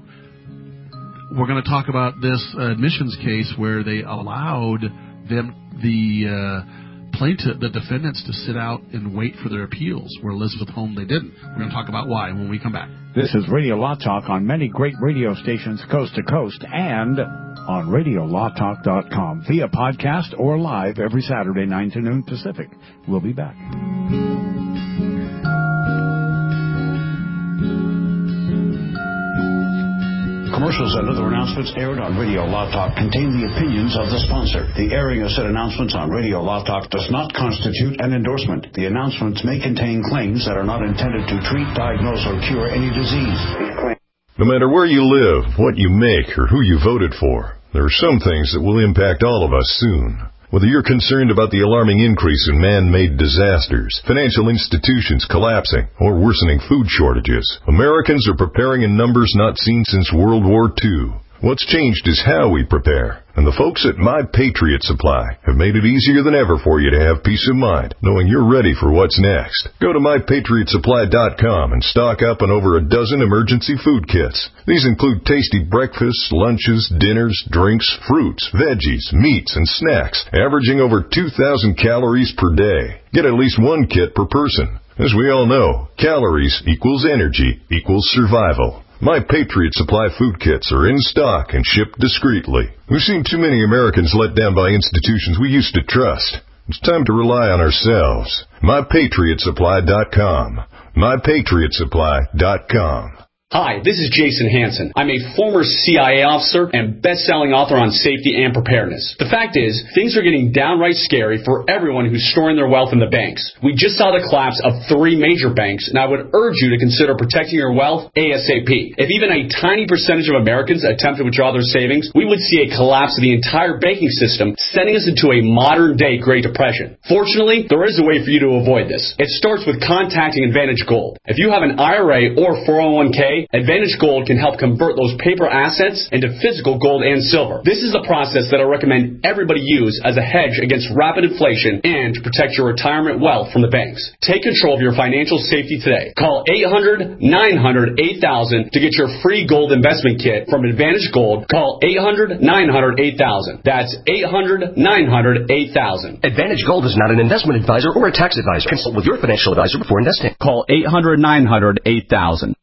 We're going to talk about this uh, admissions case where they allowed them, the uh, plaintiff, the defendants, to sit out and wait for their appeals, where Elizabeth Holmes, they didn't. We're going to talk about why when we come back. This is Radio Law Talk on many great radio stations coast to coast and on radio law talk dot com via podcast or live every Saturday, nine to noon Pacific. We'll be back. Commercials and other announcements aired on Radio Law Talk contain the opinions of the sponsor. The airing of said announcements on Radio Law Talk does not constitute an endorsement. The announcements may contain claims that are not intended to treat, diagnose, or cure any disease. No matter where you live, what you make, or who you voted for, there are some things that will impact all of us soon. Whether you're concerned about the alarming increase in man-made disasters, financial institutions collapsing, or worsening food shortages, Americans are preparing in numbers not seen since World War Two. What's changed is how we prepare, and the folks at My Patriot Supply have made it easier than ever for you to have peace of mind, knowing you're ready for what's next. Go to my patriot supply dot com and stock up on over a dozen emergency food kits. These include tasty breakfasts, lunches, dinners, drinks, fruits, veggies, meats, and snacks, averaging over two thousand calories per day. Get at least one kit per person. As we all know, calories equals energy equals survival. My Patriot Supply food kits are in stock and shipped discreetly. We've seen too many Americans let down by institutions we used to trust. It's time to rely on ourselves. my patriot supply dot com. my patriot supply dot com. Hi, this is Jason Hansen. I'm a former C I A officer and best-selling author on safety and preparedness. The fact is, things are getting downright scary for everyone who's storing their wealth in the banks. We just saw the collapse of three major banks, and I would urge you to consider protecting your wealth ASAP. If even a tiny percentage of Americans attempt to withdraw their savings, we would see a collapse of the entire banking system, sending us into a modern-day Great Depression. Fortunately, there is a way for you to avoid this. It starts with contacting Advantage Gold. If you have an I R A or four oh one k, Advantage Gold can help convert those paper assets into physical gold and silver. This is a process that I recommend everybody use as a hedge against rapid inflation and to protect your retirement wealth from the banks. Take control of your financial safety today. Call eight hundred, nine hundred, eight thousand to get your free gold investment kit from Advantage Gold. Call eight hundred, nine hundred, eight thousand. That's eight hundred, nine hundred, eight thousand. Advantage Gold is not an investment advisor or a tax advisor. Consult with your financial advisor before investing. Call eight hundred, nine hundred, eight thousand.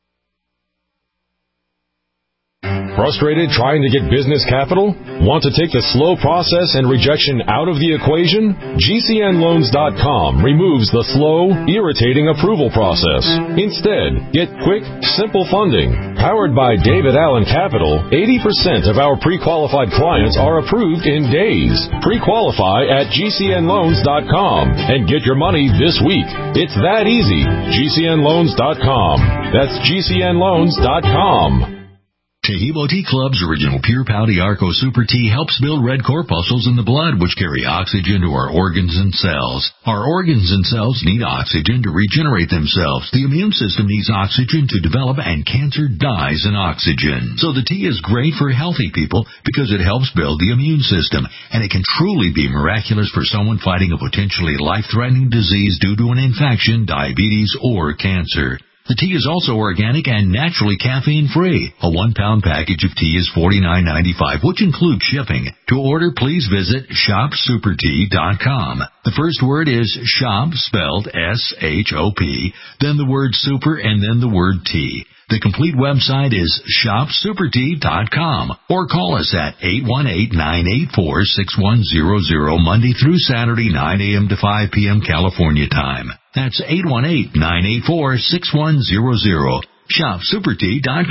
Frustrated trying to get business capital? Want to take the slow process and rejection out of the equation? G C N loans dot com removes the slow, irritating approval process. Instead, get quick, simple funding. Powered by David Allen Capital, eighty percent of our pre-qualified clients are approved in days. Pre-qualify at G C N loans dot com and get your money this week. It's that easy. G C N loans dot com. That's G C N loans dot com. Taheebo Tea Club's original Pure Pouty Arco Super Tea helps build red corpuscles in the blood, which carry oxygen to our organs and cells. Our organs and cells need oxygen to regenerate themselves. The immune system needs oxygen to develop, and cancer dies in oxygen. So the tea is great for healthy people because it helps build the immune system, and it can truly be miraculous for someone fighting a potentially life-threatening disease due to an infection, diabetes, or cancer. The tea is also organic and naturally caffeine-free. A one-pound package of tea is forty-nine ninety-five, which includes shipping. To order, please visit shop super tea dot com. The first word is shop, spelled S H O P, then the word super, and then the word tea. The complete website is shop super tea dot com, or call us at eight one eight, nine eight four, six one zero zero Monday through Saturday, nine a.m. to five p.m. California time. That's eight one eight, nine eight four, six one zero zero. shop super tea dot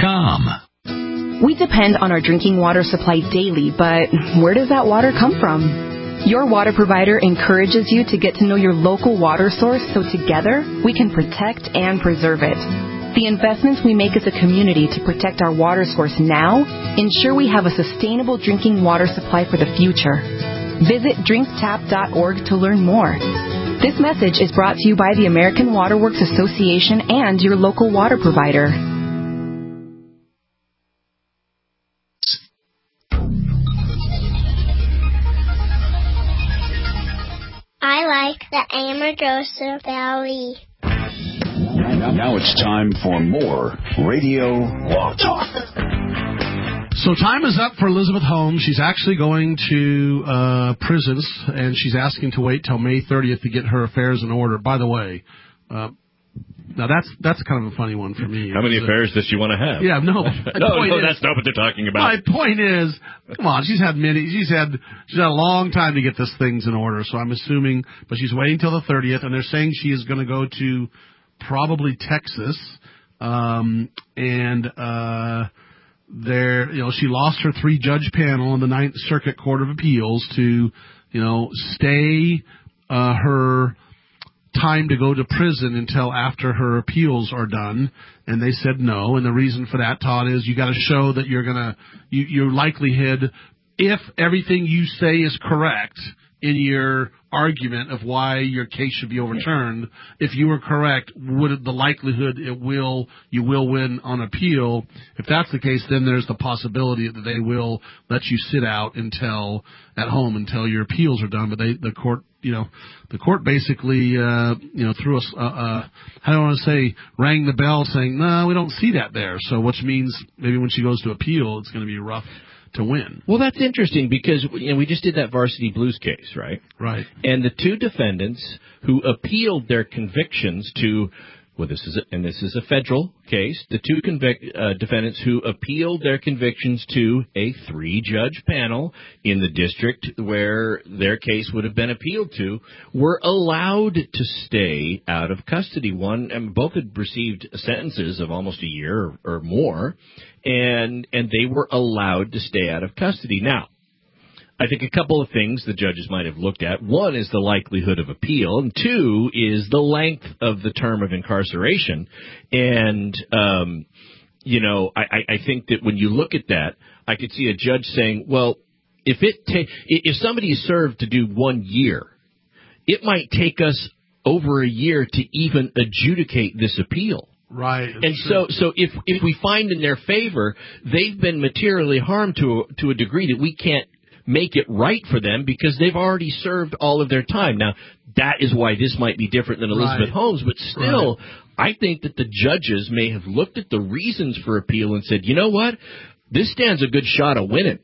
com. We depend on our drinking water supply daily, but where does that water come from? Your water provider encourages you to get to know your local water source so together we can protect and preserve it. The investments we make as a community to protect our water source now ensure we have a sustainable drinking water supply for the future. Visit drink tap dot org to learn more. This message is brought to you by the American Water Works Association and your local water provider. I like the Amargosa Valley. Now it's time for more Radio Law Talk. So time is up for Elizabeth Holmes. She's actually going to uh, prisons, and she's asking to wait till May thirtieth to get her affairs in order. By the way, uh, now that's that's kind of a funny one for me. How many affairs does she want to have? Yeah, no. no, no, is, that's not what they're talking about. My point is, come on, she's had many. She's had she's had a long time to get this things in order. So I'm assuming, but she's waiting till the thirtieth, and they're saying she is going to go to probably Texas, um, and uh, there, you know, she lost her three-judge panel in the Ninth Circuit Court of Appeals to, you know, stay uh, her time to go to prison until after her appeals are done, and they said no. And the reason for that, Todd, is you got to show that you're gonna, you, your likelihood, if everything you say is correct in your argument of why your case should be overturned, if you were correct, would the likelihood it will you will win on appeal? If that's the case, then there's the possibility that they will let you sit out until at home until your appeals are done. But they, the court, you know, the court basically, uh, you know, threw us, uh, uh, how do I want to say, rang the bell saying, no, we don't see that there. So, which means maybe when she goes to appeal, it's going to be rough to win. Well, that's interesting because, you know, we just did that Varsity Blues case, right? Right. And the two defendants who appealed their convictions to well, this is a, and this is a federal case, the two convic- uh, defendants who appealed their convictions to a three-judge panel in the district where their case would have been appealed to were allowed to stay out of custody. One, and both had received sentences of almost a year or, or more, and and they were allowed to stay out of custody. Now, I think a couple of things the judges might have looked at. One is the likelihood of appeal, and two is the length of the term of incarceration. And, um, you know, I, I think that when you look at that, I could see a judge saying, well, if it ta- if somebody is served to do one year, it might take us over a year to even adjudicate this appeal. Right. And so, so if if we find in their favor, they've been materially harmed to a, to a degree that we can't make it right for them because they've already served all of their time. Now, that is why this might be different than Elizabeth Right. Holmes, but still, Right. I think that the judges may have looked at the reasons for appeal and said, you know what, this stands a good shot of winning.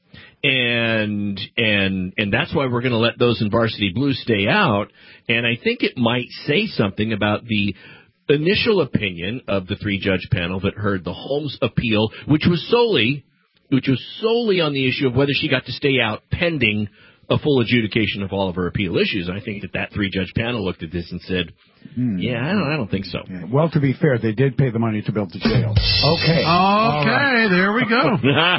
And and and that's why we're going to let those in Varsity Blues stay out. And I think it might say something about the initial opinion of the three-judge panel that heard the Holmes appeal, which was solely which was solely on the issue of whether she got to stay out pending a full adjudication of all of her appeal issues. And I think that that three-judge panel looked at this and said, hmm. yeah, I don't, I don't think so. Yeah. Well, to be fair, they did pay the money to build the jail. Okay. Okay, right. There we go.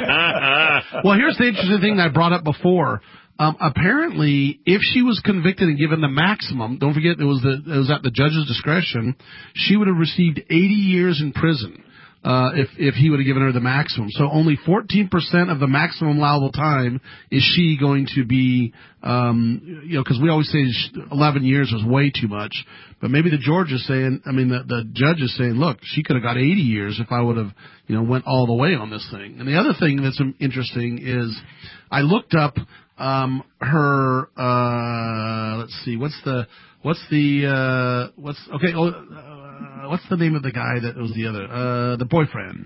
Well, here's the interesting thing that I brought up before. Um, apparently, if she was convicted and given the maximum, don't forget it was the it was at the judge's discretion, she would have received eighty years in prison. Uh, if, if he would have given her the maximum. So only fourteen percent of the maximum allowable time is she going to be, um, you know, because we always say eleven years was way too much. But maybe the George is saying, I mean, the, the judge is saying, look, she could have got eighty years if I would have, you know, went all the way on this thing. And the other thing that's interesting is I looked up, um, her, uh, let's see, what's the, what's the, uh, what's, okay, oh, uh, what's the name of the guy that was the other, uh, the boyfriend?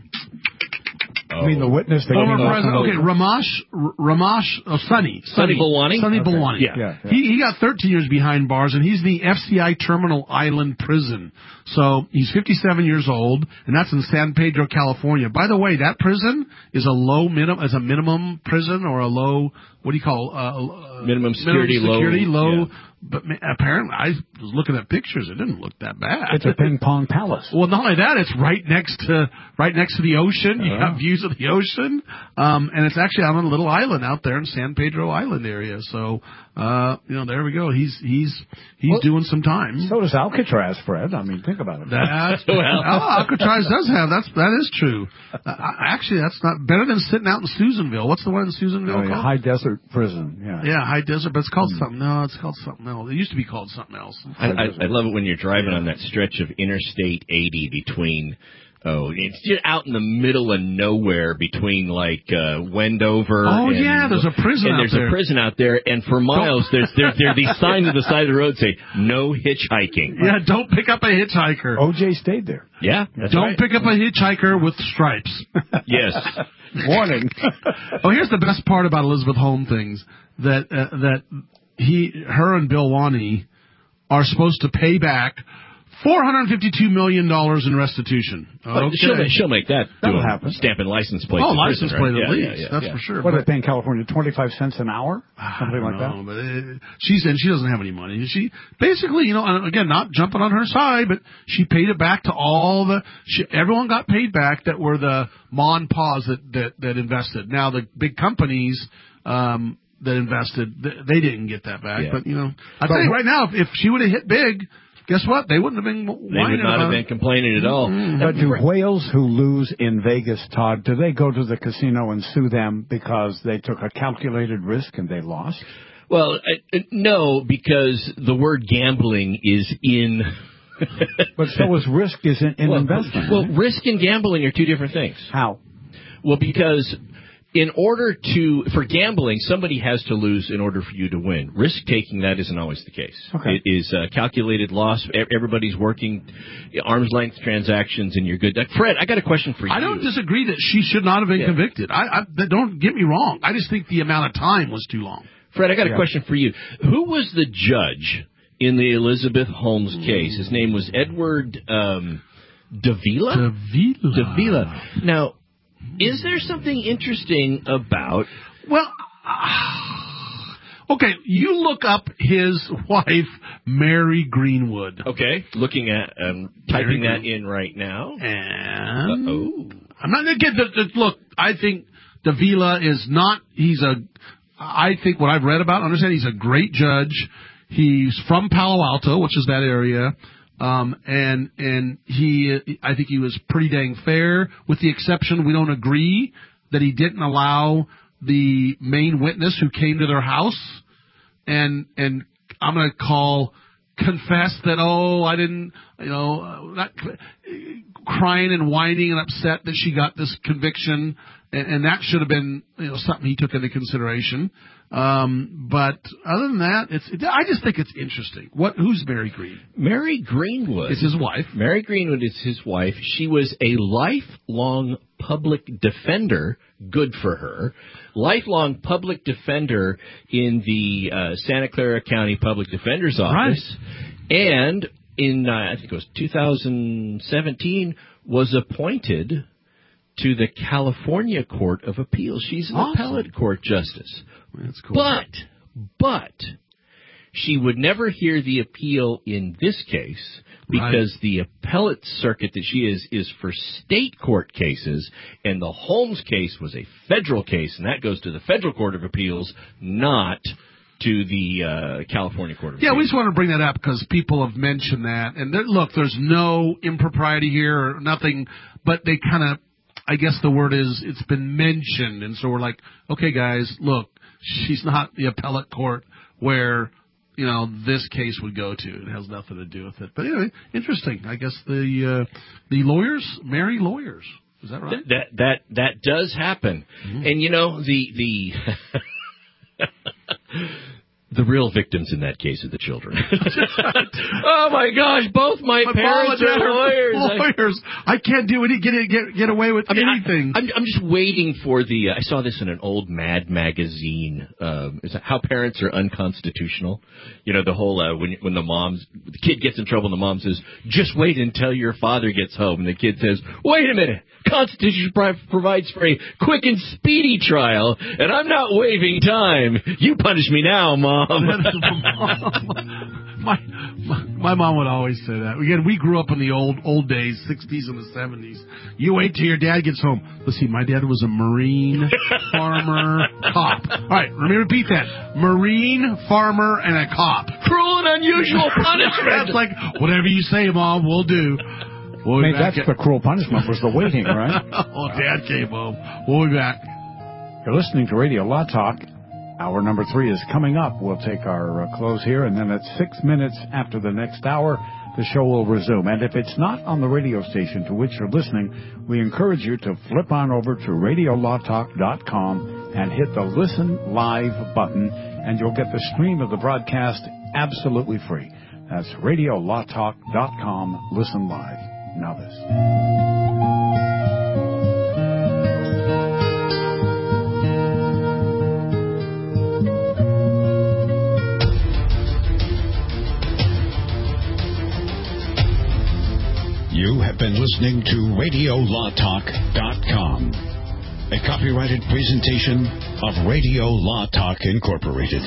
Oh. I mean, the witness. Former president. Okay, Ramesh, Ramesh, oh, Sonny. Sonny Balwani? Sonny okay. Balwani. Yeah. yeah, yeah. He, he got thirteen years behind bars, and he's in the F C I Terminal Island Prison. So he's fifty-seven years old, and that's in San Pedro, California. By the way, that prison is a low minimum, as a minimum prison, or a low, what do you call, uh, minimum security, minimum security low. low yeah. But apparently, I was looking at pictures. It didn't look that bad. It's a ping pong palace. Well, not only that, it's right next to right next to the ocean. You uh-huh. have views of the ocean, um, and it's actually on a little island out there in San Pedro Island area. So, uh, you know, there we go. He's he's he's well, doing some time. So does Alcatraz, Fred. I mean, think about it. That's, well, oh, Alcatraz does have that's that is true. Uh, actually, that's not better than sitting out in Susanville. What's the one in Susanville oh, yeah, called? High Desert Prison. Yeah, yeah, High Desert, but it's called mm. something. No, it's called something else. It used to be called something else. I, I, I love it when you're driving yeah. on that stretch of Interstate eighty between, oh, it's just out in the middle of nowhere between like uh, Wendover. Oh and, yeah, there's a prison. And out there's there. a prison out there, and for miles there's there, there are these signs on the side of the road say no hitchhiking. Yeah, don't pick up a hitchhiker. O J stayed there. Yeah, that's don't right. pick up a hitchhiker with stripes. Yes. Warning. Oh, here's the best part about Elizabeth Holmes things that uh, that he, her, and Bill Wani are supposed to pay back four hundred fifty-two million dollars in restitution. Okay. She'll, she'll make that. That'll happen. Stamping license plate. Oh, license prison, plate right? at yeah, least. yeah, yeah, That's yeah. for sure. What but, are they paying California? twenty-five cents an hour? Something like know, that? But it, she said she doesn't have any money. She basically, you know, again, not jumping on her side, but she paid it back to all the, she, everyone got paid back that were the ma and pa's that, that, that invested. Now, the big companies, um, that invested, they didn't get that back. Yeah. But, you know, I tell you right now, if, if she would have hit big, guess what? They wouldn't have been whining They would not have been it. complaining at all. Mm-hmm. But do whales who lose in Vegas, Todd, do they go to the casino and sue them because they took a calculated risk and they lost? Well, uh, no, because the word gambling is in... But so is risk is in, in well, investment. Well, risk and gambling are two different things. How? Well, because... In order to, for gambling, somebody has to lose in order for you to win. Risk-taking, that isn't always the case. Okay. It is uh, calculated loss. Everybody's working arm's-length transactions, and you're good. Fred, I got a question for you. I don't disagree that she should not have been yeah. convicted. I, I Don't get me wrong. I just think the amount of time was too long. Fred, I got a yeah. question for you. Who was the judge in the Elizabeth Holmes case. His name was Edward um, Davila? Davila. Davila. Now, is there something interesting about... Well, uh, okay, you look up his wife, Mary Greenwood. Okay, looking at, um, typing that in right now. And... Uh-oh. I'm not going to get the, the... Look, I think Davila is not... He's a... I think what I've read about, understand he's a great judge. He's from Palo Alto, which is that area. Um, and, and he, I think he was pretty dang fair, with the exception we don't agree that he didn't allow the main witness who came to their house and, and I'm going to call, confess that, oh, I didn't, you know, not crying and whining and upset that she got this conviction. And, and that should have been, you know, something he took into consideration. Um, but other than that, it's, it, I just think it's interesting. What, who's Mary Green? Mary Greenwood. Is his wife. Mary Greenwood is his wife. She was a lifelong public defender. Good for her. Lifelong public defender in the uh, Santa Clara County Public Defender's Office. Right. And in, uh, I think it was two thousand seventeen, was appointed to the California Court of Appeals. She's an awesome. appellate court justice. That's cool. But, but, she would never hear the appeal in this case because right. the appellate circuit that she is is for state court cases, and the Holmes case was a federal case, and that goes to the Federal Court of Appeals, not to the uh, California Court of yeah, Appeals. Yeah, we just want to bring that up because people have mentioned that. And there, look, there's no impropriety here or nothing, but they kind of, I guess the word is, it's been mentioned. And so we're like, okay, guys, look, she's not the appellate court where, you know, this case would go to. It has nothing to do with it. But anyway, interesting. I guess the uh, the lawyers marry lawyers. Is that right? That that that does happen. Mm-hmm. And, you know, the the the real victims in that case are the children. Oh my gosh, both my, my parents are lawyers. Lawyers. I, I can't do any get get get away with I mean, anything. I, I'm, I'm just waiting for the. Uh, I saw this in an old Mad magazine. Um, is that how parents are unconstitutional? You know, the whole uh, when when the mom's the kid gets in trouble and the mom says, "Just wait until your father gets home," and the kid says, "Wait a minute. Constitution provides for a quick and speedy trial, and I'm not waiving time. You punish me now, Mom." my, my my mom would always say that. Again, we grew up in the old old days, sixties and the seventies. You wait till your dad gets home. Let's see, my dad was a Marine, farmer, cop. All right, let me repeat that. Marine, farmer, and a cop. Cruel and unusual punishment. That's like, whatever you say, Mom, we'll do. We'll Maybe that's at... the cruel punishment was the waiting, right? Oh, Dad came home. We'll be back. You're listening to Radio Law Talk. Hour number three is coming up. We'll take our uh, close here, and then at six minutes after the next hour, the show will resume. And if it's not on the radio station to which you're listening, we encourage you to flip on over to radio law talk dot com and hit the Listen Live button, and you'll get the stream of the broadcast absolutely free. That's radio law talk dot com. Listen Live. Now this. You have been listening to radio law talk dot com, a copyrighted presentation of Radio Law Talk Incorporated.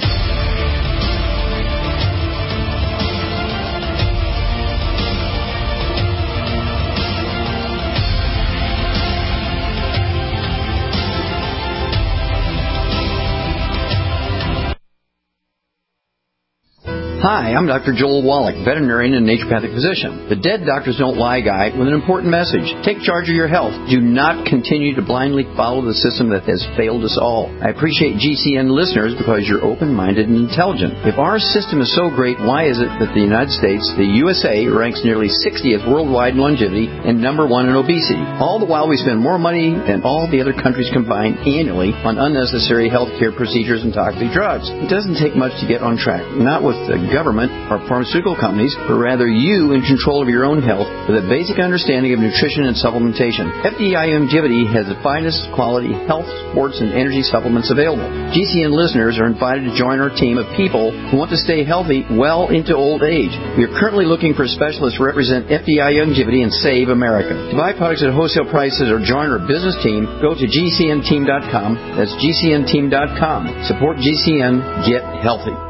Hi, I'm Doctor Joel Wallach, veterinarian and naturopathic physician. The Dead Doctors Don't Lie guy with an important message. Take charge of your health. Do not continue to blindly follow the system that has failed us all. I appreciate G C N listeners because you're open-minded and intelligent. If our system is so great, why is it that the United States, the U S A, ranks nearly sixtieth worldwide in longevity and number one in obesity? All the while we spend more money than all the other countries combined annually on unnecessary health care procedures and toxic drugs. It doesn't take much to get on track. Not with the government or pharmaceutical companies, but rather you in control of your own health with a basic understanding of nutrition and supplementation. F D I Longevity has the finest quality health, sports, and energy supplements available. G C N listeners are invited to join our team of people who want to stay healthy well into old age. We are currently looking for specialists to represent F D I Longevity and Save America. To buy products at wholesale prices or join our business team, go to G C N team dot com. That's G C N team dot com. Support G C N. Get healthy.